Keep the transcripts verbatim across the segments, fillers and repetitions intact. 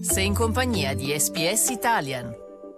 Sei in compagnia di S B S Italian.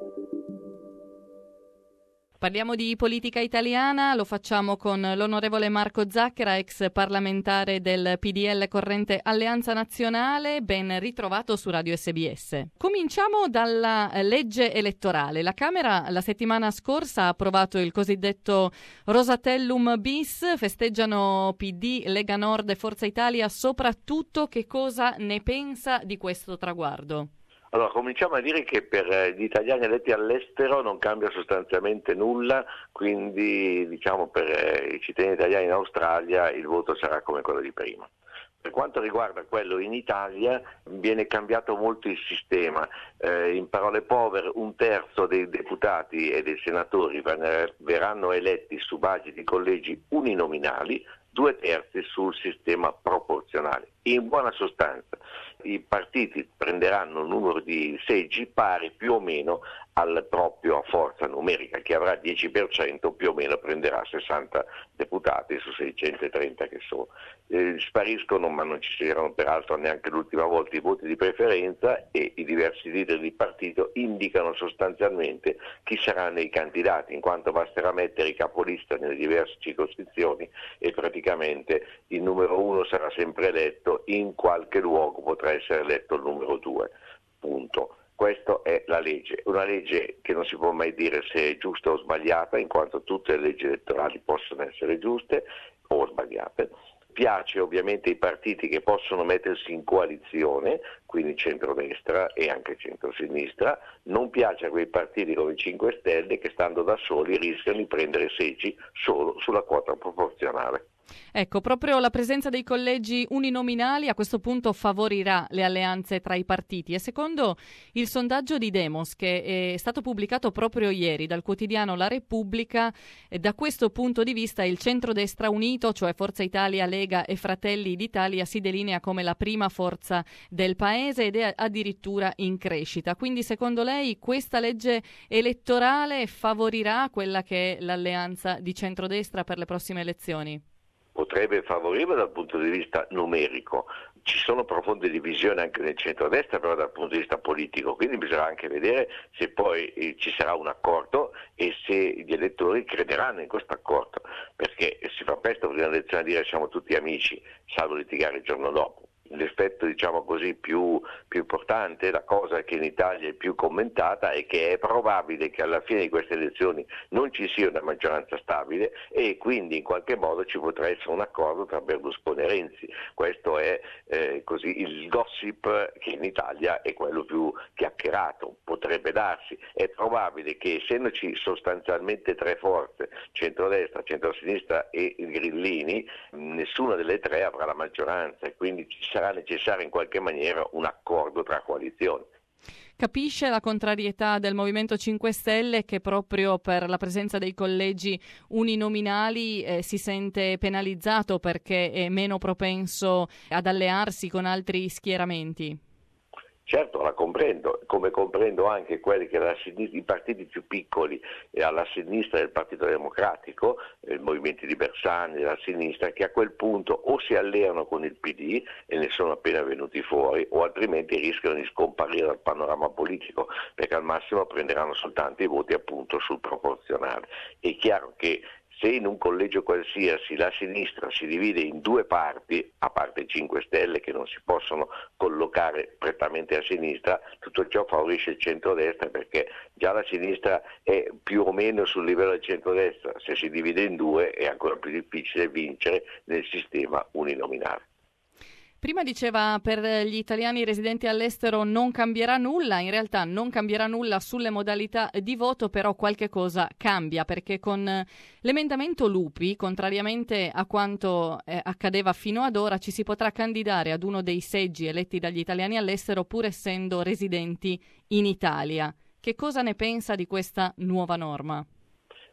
Parliamo di politica italiana, lo facciamo con l'onorevole Marco Zacchera, ex parlamentare del P D L corrente Alleanza Nazionale. Ben ritrovato su Radio S B S. Cominciamo dalla legge elettorale. La Camera la settimana scorsa ha approvato il cosiddetto Rosatellum bis, festeggiano P D, Lega Nord e Forza Italia. Soprattutto, che cosa ne pensa di questo traguardo? Allora, cominciamo a dire che per gli italiani eletti all'estero non cambia sostanzialmente nulla, quindi diciamo per i cittadini italiani in Australia il voto sarà come quello di prima. Per quanto riguarda quello in Italia viene cambiato molto il sistema, eh, in parole povere un terzo dei deputati e dei senatori verranno eletti su base di collegi uninominali, due terzi sul sistema proporzionale. In buona sostanza i partiti prenderanno un numero di seggi pari più o meno al proprio a forza numerica. Chi avrà dieci per cento più o meno prenderà sessanta deputati su seicentotrenta che sono. Eh, spariscono, ma non ci saranno peraltro neanche l'ultima volta, i voti di preferenza, e i diversi leader di partito indicano sostanzialmente chi saranno i candidati, in quanto basterà mettere i capolista nelle diverse circoscrizioni e praticamente il numero uno sarà sempre eletto, in qualche luogo potrà essere eletto il numero due, punto. Questa è la legge, una legge che non si può mai dire se è giusta o sbagliata, in quanto tutte le leggi elettorali possono essere giuste o sbagliate. Piace ovviamente ai partiti che possono mettersi in coalizione, quindi centrodestra e anche centrosinistra, non piace a quei partiti come i cinque Stelle che stando da soli rischiano di prendere seggi solo sulla quota proporzionale. Ecco, proprio la presenza dei collegi uninominali a questo punto favorirà le alleanze tra i partiti, e secondo il sondaggio di Demos, che è stato pubblicato proprio ieri dal quotidiano La Repubblica, da questo punto di vista il centrodestra unito, cioè Forza Italia, Lega e Fratelli d'Italia, si delinea come la prima forza del paese ed è addirittura in crescita. Quindi secondo lei questa legge elettorale favorirà quella che è l'alleanza di centrodestra per le prossime elezioni? Potrebbe favorirlo dal punto di vista numerico. Ci sono profonde divisioni anche nel centrodestra, però dal punto di vista politico, quindi bisogna anche vedere se poi eh, ci sarà un accordo e se gli elettori crederanno in questo accordo, perché si fa presto prima dell'elezione a dire siamo tutti amici, salvo litigare il giorno dopo. L'effetto diciamo così più, più importante, la cosa che in Italia è più commentata, è che è probabile che alla fine di queste elezioni non ci sia una maggioranza stabile e quindi in qualche modo ci potrà essere un accordo tra Berlusconi e Renzi. Questo è eh, così il gossip che in Italia è quello più chiacchierato, potrebbe darsi. È probabile che essendoci sostanzialmente tre forze, centrodestra, centrosinistra e i grillini, nessuna delle tre avrà la maggioranza e quindi ci sarà necessario in qualche maniera un accordo tra coalizioni. Capisce la contrarietà del Movimento cinque Stelle, che proprio per la presenza dei collegi uninominali eh, si sente penalizzato perché è meno propenso ad allearsi con altri schieramenti? Certo, la comprendo, come comprendo anche quelli che la sinistra, i partiti più piccoli e alla sinistra del Partito Democratico, il Movimento di Bersani, la sinistra, che a quel punto o si alleano con il P D e ne sono appena venuti fuori, o altrimenti rischiano di scomparire dal panorama politico, perché al massimo prenderanno soltanto i voti appunto sul proporzionale. È chiaro che se in un collegio qualsiasi la sinistra si divide in due parti, a parte i cinque Stelle che non si possono collocare prettamente a sinistra, tutto ciò favorisce il centrodestra, perché già la sinistra è più o meno sul livello del centrodestra, se si divide in due è ancora più difficile vincere nel sistema uninominale. Prima diceva per gli italiani residenti all'estero non cambierà nulla, in realtà non cambierà nulla sulle modalità di voto, però qualche cosa cambia, perché con l'emendamento Lupi, contrariamente a quanto eh, accadeva fino ad ora, ci si potrà candidare ad uno dei seggi eletti dagli italiani all'estero pur essendo residenti in Italia. Che cosa ne pensa di questa nuova norma? Ma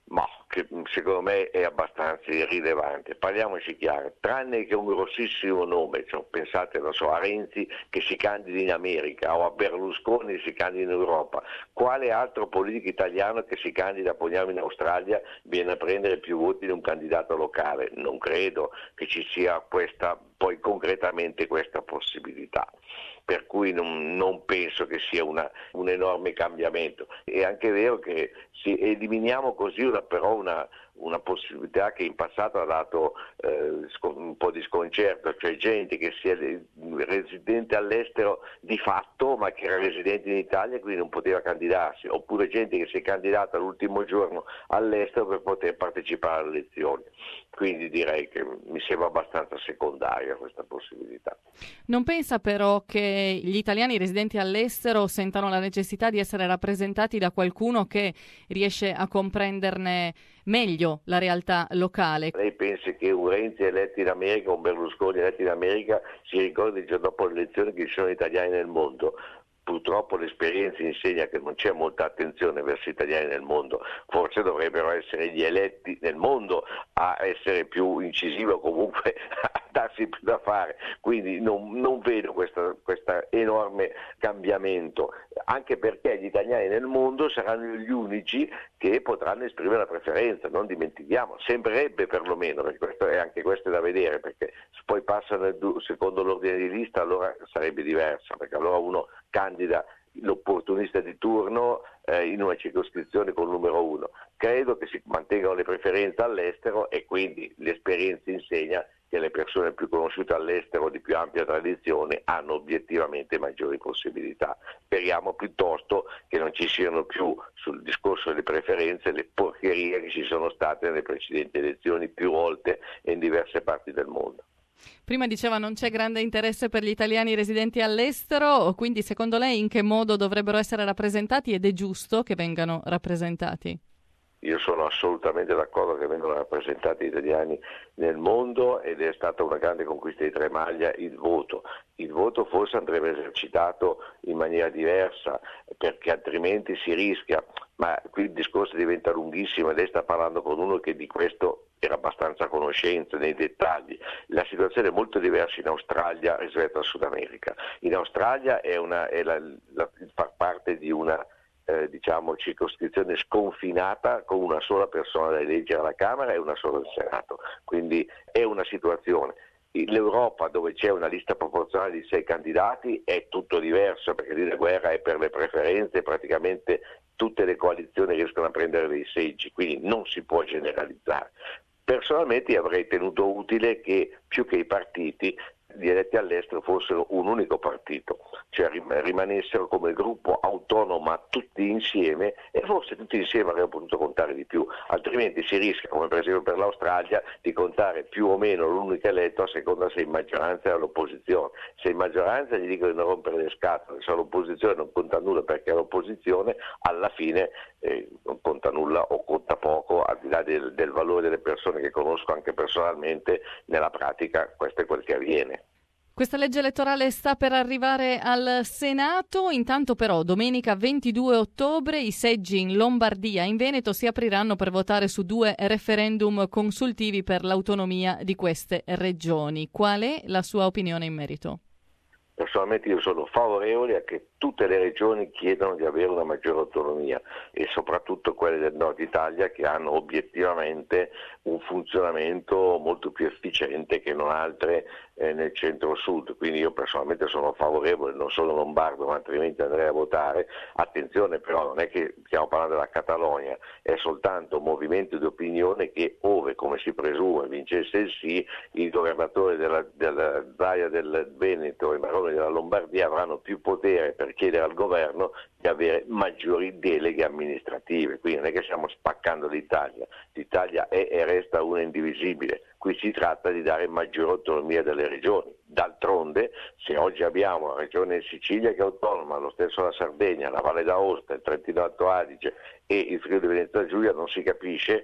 che secondo me è abbastanza irrilevante. Parliamoci chiaro, tranne che un grossissimo nome, cioè, pensate non so, a Renzi che si candidi in America o a Berlusconi che si candidi in Europa, quale altro politico italiano che si candida, poniamo, in Australia viene a prendere più voti di un candidato locale? Non credo che ci sia questa, poi concretamente questa possibilità. Per cui non, non penso che sia una, un enorme cambiamento. È anche vero che si, eliminiamo così una, però una, una possibilità che in passato ha dato eh, un po' di sconcerto, cioè gente che sia residente all'estero di fatto ma che era residente in Italia e quindi non poteva candidarsi, oppure gente che si è candidata l'ultimo giorno all'estero per poter partecipare alle elezioni. Quindi direi che mi sembra abbastanza secondaria questa possibilità. Non pensa però che gli italiani residenti all'estero sentano la necessità di essere rappresentati da qualcuno che riesce a comprenderne meglio la realtà locale? Lei pensa che un Renzi eletto in America o un Berlusconi eletto in America si ricordi il giorno dopo le elezioni che ci sono italiani nel mondo? Purtroppo l'esperienza insegna che non c'è molta attenzione verso gli italiani nel mondo, forse dovrebbero essere gli eletti nel mondo a essere più incisivi o comunque a darsi più da fare, quindi non, non vedo questo enorme cambiamento, anche perché gli italiani nel mondo saranno gli unici che potranno esprimere la preferenza, non dimentichiamo, sembrerebbe perlomeno, perché questo è, anche questo è da vedere, perché se poi passano secondo l'ordine di lista allora sarebbe diverso, perché allora uno candida l'opportunista di turno eh, in una circoscrizione con il numero uno. Credo che si mantengano le preferenze all'estero e quindi l'esperienza insegna che le persone più conosciute all'estero di più ampia tradizione hanno obiettivamente maggiori possibilità. Speriamo piuttosto che non ci siano più sul discorso delle preferenze le porcherie che ci sono state nelle precedenti elezioni più volte e in diverse parti del mondo. Prima diceva non c'è grande interesse per gli italiani residenti all'estero, quindi secondo lei in che modo dovrebbero essere rappresentati ed è giusto che vengano rappresentati? Io sono assolutamente d'accordo che vengano rappresentati gli italiani nel mondo ed è stata una grande conquista di Tremaglia il voto. Il voto forse andrebbe esercitato in maniera diversa perché altrimenti si rischia, ma qui il discorso diventa lunghissimo e lei sta parlando con uno che di questo era abbastanza a conoscenza nei dettagli. La situazione è molto diversa in Australia rispetto al Sud America. In Australia è, una, è la, la, far parte di una Eh, diciamo circoscrizione sconfinata con una sola persona da eleggere alla Camera e una sola al Senato, quindi è una situazione. L'Europa, dove c'è una lista proporzionale di sei candidati, è tutto diverso perché lì la guerra è per le preferenze, praticamente tutte le coalizioni riescono a prendere dei seggi, quindi non si può generalizzare. Personalmente avrei tenuto utile che più che i partiti gli eletti all'estero fossero un unico partito, cioè rimanessero come gruppo autonomo tutti insieme e forse tutti insieme avremmo potuto contare di più, altrimenti si rischia, come per esempio per l'Australia, di contare più o meno l'unico eletto a seconda se in maggioranza è all'opposizione. Se in maggioranza gli dicono di non rompere le scatole, se all'opposizione non conta nulla perché è all'opposizione, alla fine eh, non conta nulla o conta poco, al di là del, del valore delle persone che conosco anche personalmente, nella pratica questo è quel che avviene. Questa legge elettorale sta per arrivare al Senato, intanto però domenica ventidue ottobre i seggi in Lombardia e in Veneto si apriranno per votare su due referendum consultivi per l'autonomia di queste regioni. Qual è la sua opinione in merito? Personalmente io sono favorevole a che tutte le regioni chiedano di avere una maggiore autonomia e soprattutto quelle del nord Italia che hanno obiettivamente un funzionamento molto più efficiente che non altre eh, nel centro-sud, quindi io personalmente sono favorevole, non sono lombardo ma altrimenti andrei a votare. Attenzione però, non è che stiamo parlando della Catalogna, è soltanto un movimento di opinione che ove, come si presume, vincesse il sì, i governatori della, della Baia del Veneto e i baroni della Lombardia avranno più potere per chiedere al governo di avere maggiori deleghe amministrative, quindi non è che stiamo spaccando l'Italia, l'Italia è e resta una indivisibile, qui si tratta di dare maggiore autonomia delle regioni. D'altronde, se oggi abbiamo la regione Sicilia che è autonoma, lo stesso la Sardegna, la Valle d'Aosta, il Trentino Alto Adige e il Friuli Venezia Giulia, non si capisce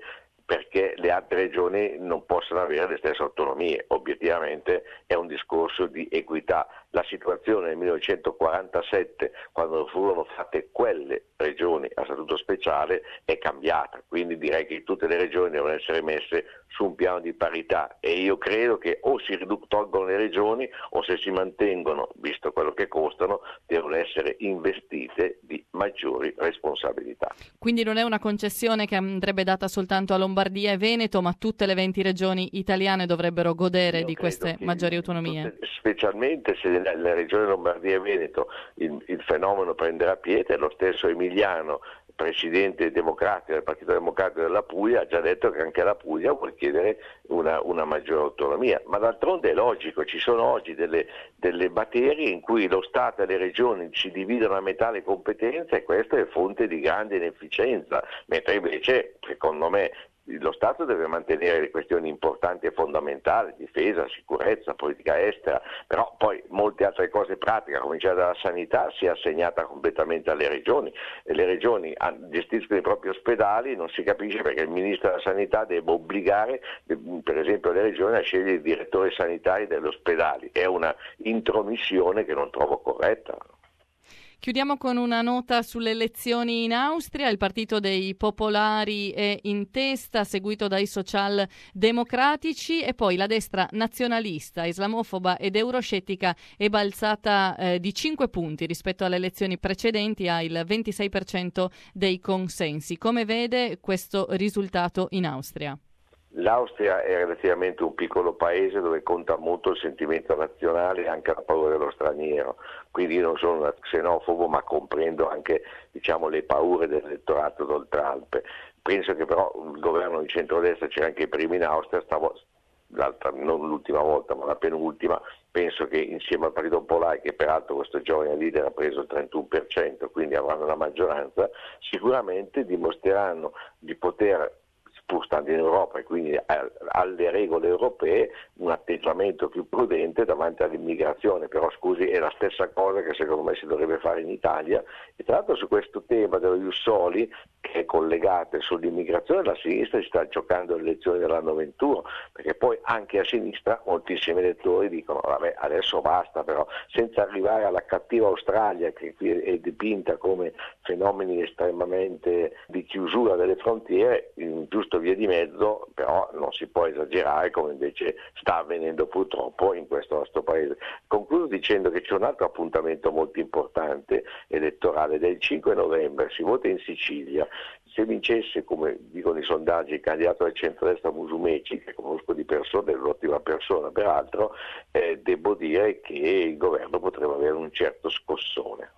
perché le altre regioni non possono avere le stesse autonomie. Obiettivamente è un discorso di equità. La situazione nel millenovecentoquarantasette, quando furono fatte quelle regioni a statuto speciale, è cambiata, quindi direi che tutte le regioni devono essere messe su un piano di parità, e io credo che o si ridu- tolgono le regioni o, se si mantengono, visto quello che costano, devono essere investite di maggiori responsabilità. Quindi non è una concessione che andrebbe data soltanto a Lombardia e Veneto, ma tutte le venti regioni italiane dovrebbero godere Io di queste che maggiori autonomie. Tutte, specialmente se la regione Lombardia e Veneto il, il fenomeno prenderà piede. Lo stesso Emiliano, presidente democratico del Partito Democratico della Puglia, ha già detto che anche la Puglia vuole chiedere una, una maggiore autonomia, ma d'altronde è logico, ci sono oggi delle, delle materie in cui lo Stato e le regioni si dividono a metà le competenze, e questo è fonte di grande inefficienza, mentre invece, secondo me, lo Stato deve mantenere le questioni importanti e fondamentali, difesa, sicurezza, politica estera, però poi molte altre cose pratiche, a cominciare dalla sanità, sia assegnata completamente alle regioni, e le regioni gestiscono i propri ospedali, non si capisce perché il ministro della sanità debba obbligare per esempio le regioni a scegliere i direttori sanitari degli ospedali. È una intromissione che non trovo corretta. Chiudiamo con una nota sulle elezioni in Austria. Il partito dei popolari è in testa, seguito dai socialdemocratici, e poi la destra nazionalista, islamofoba ed euroscettica è balzata eh, di cinque punti rispetto alle elezioni precedenti, ha il ventisei per cento dei consensi. Come vede questo risultato in Austria? L'Austria è relativamente un piccolo paese dove conta molto il sentimento nazionale e anche la paura dello straniero, quindi io non sono xenofobo, ma comprendo anche, diciamo, le paure dell'elettorato d'Oltralpe. Penso che però il governo di centrodestra c'era anche prima in Austria, stavo, l'altra, non l'ultima volta ma la penultima, penso che insieme al Partito Popolare, che peraltro questo giovane leader ha preso il trentuno per cento, quindi avranno la maggioranza, sicuramente dimostreranno di poter, pur stando in Europa e quindi alle regole europee, un atteggiamento più prudente davanti all'immigrazione. Però scusi, è la stessa cosa che secondo me si dovrebbe fare in Italia. E tra l'altro su questo tema dello Ius Soli, che è collegato sull'immigrazione, la sinistra si sta giocando le elezioni dell'anno ventuno, perché poi anche a sinistra moltissimi elettori dicono vabbè, adesso basta, però, senza arrivare alla cattiva Australia, che qui è dipinta come fenomeni estremamente di chiusura delle frontiere, in giusto via di mezzo, però non si può esagerare, come invece sta avvenendo purtroppo in questo nostro paese. Concludo dicendo che c'è un altro appuntamento molto importante elettorale: del cinque novembre si vota in Sicilia. Se vincesse, come dicono i sondaggi, il candidato del centrodestra Musumeci, che conosco di persona, è un'ottima persona peraltro, eh, devo dire che il governo potrebbe avere un certo scossone.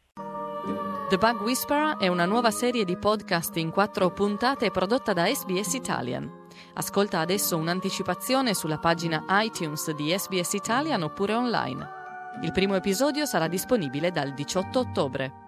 The Bug Whisperer è una nuova serie di podcast in quattro puntate prodotta da S B S Italian. Ascolta adesso un'anticipazione sulla pagina iTunes di S B S Italian oppure online. Il primo episodio sarà disponibile dal diciotto ottobre.